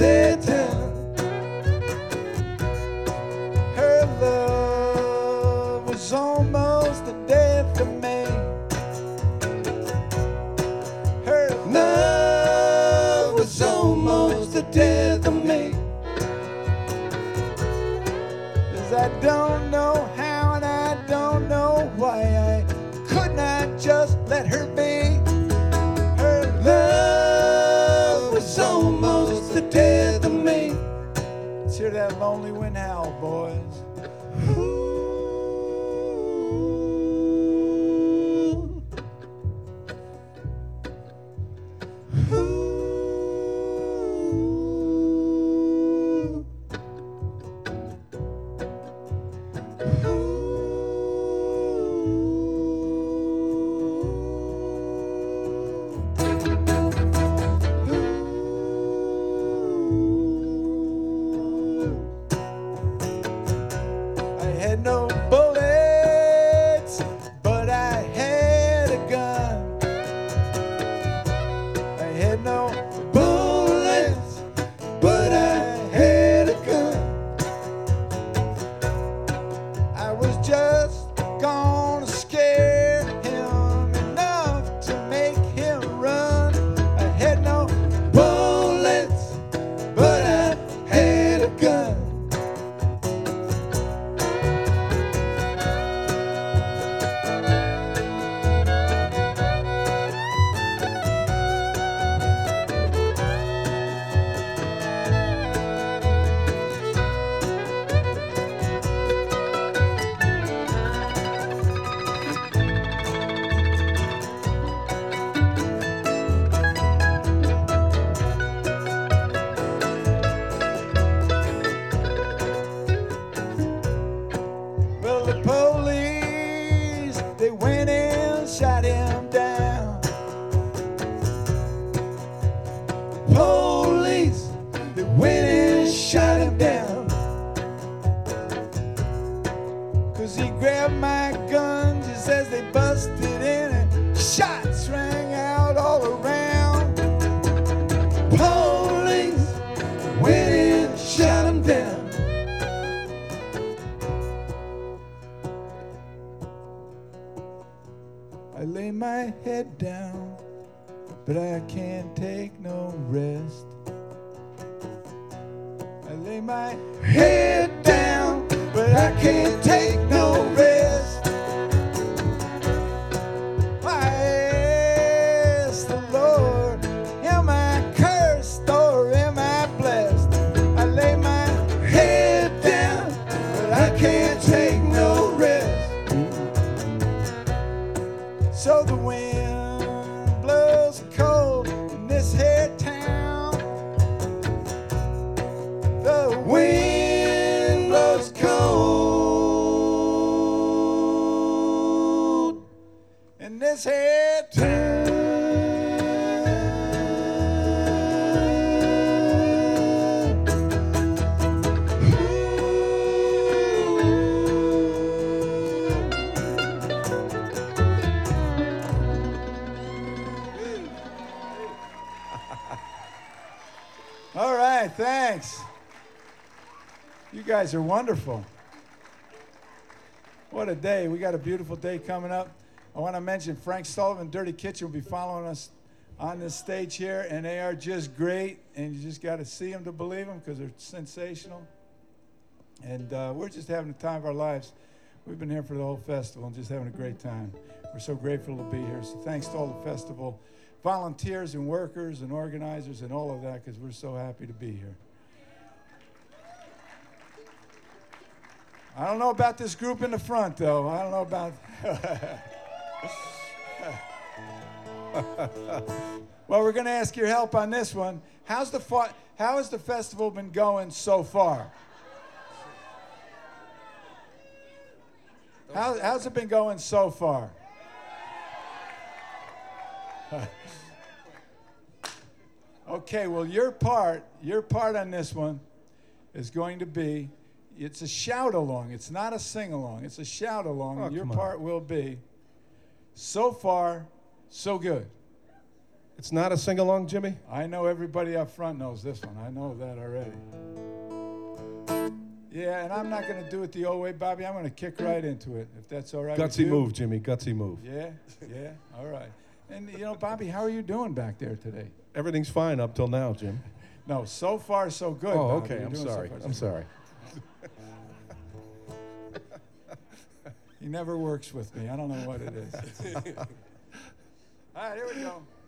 sad town. Her love was almost the death of me. Her love was almost the death of me. 'Cause I don't know how and I don't know why I could not just let her be. Her love was almost the death of me. Let's hear that lonely wind howl, boys. Ooh. Ooh. I had no bullets, but I had a gun. I had no bullets, but I had a gun. I was just gonna scare him enough to make him run. I had no bullets, but I had a gun. Well, the police, they went and shot him down. Police, they went and shot him down. 'Cause he grabbed my gun just as they busted in and shots rang out all around. Police went and shot him down. I lay my head down, but I can't take no rest. I lay my head down, but I can't take no rest. I ask the Lord, am I cursed or am I blessed? I lay my head down, but I can't take no rest. So the wind blows cold in this here town. The wind blows cold in this here town. All right, thanks. You guys are wonderful. What a day. We got a beautiful day coming up. I want to mention Frank Sullivan, Dirty Kitchen, will be following us on this stage here, and they are just great, and you just got to see them to believe them because they're sensational. And we're just having the time of our lives. We've been here for the whole festival and just having a great time. We're so grateful to be here. So thanks to all the festival volunteers and workers and organizers and all of that, because we're so happy to be here. I don't know about this group in the front, though. I don't know about... Well, we're going to ask your help on this one. How has the festival been going so far? How's it been going so far? Okay, well, your part on this one is going to be, it's a shout-along. It's not a sing-along. It's a shout-along, and your part will be, so far, so good. It's not a sing-along, Jimmy? I know everybody up front knows this one. I know that already. Yeah, and I'm not going to do it the old way, Bobby. I'm going to kick right into it, if that's all right with you. Gutsy move, Jimmy. Gutsy move. Yeah, all right. And, Bobby, how are you doing back there today? Everything's fine up till now, Jim. No, so far so good. Oh, Bobby. okay. You're I'm doing sorry. so far, I'm so sorry. He never works with me. I don't know what it is. All right, here we go.